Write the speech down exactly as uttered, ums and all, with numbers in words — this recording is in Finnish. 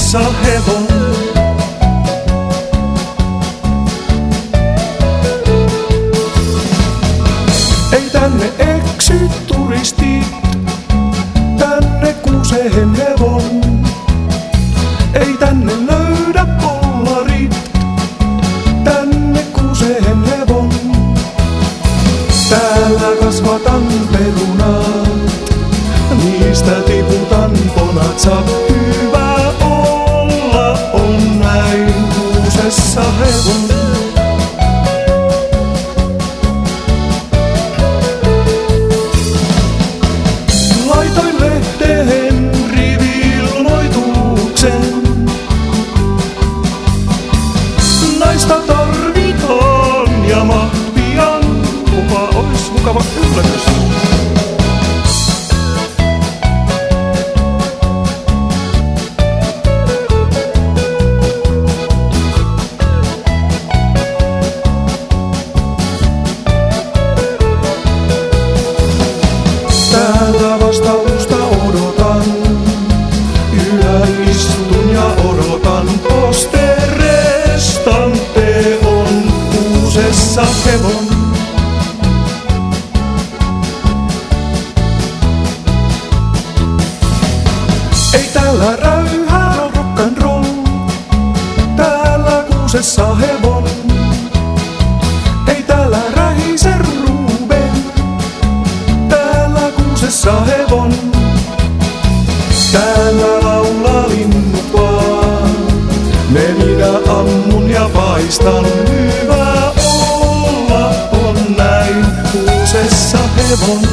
kuusessa hevon. Ei tänne eksy turistit, tänne kuuseen hevon. Ei tänne löydä kollarit, tänne kuuseen hevon. Täällä kasvatan perunat, niistä tiputan ponat. Saa hyvä olla, on näin kuusessa hevon. Laitoin lehteen rivi-ilmoituksen, naista tarvitaan ja maht pian, kuka ois mukava yllätys. Täältä vastausta odotan, yhä istun ja odotan. Posterestante on kuusessa hevon. Ei täällä räyhää rock'n'roll, täällä kuusessa hevon. Ei täällä rähise Ruben, täällä kuusessa hevon. Täällä laulaa linnut vaan, ne minä ammun ja paistan. Hyvä olla, on näin kuusessa hevon.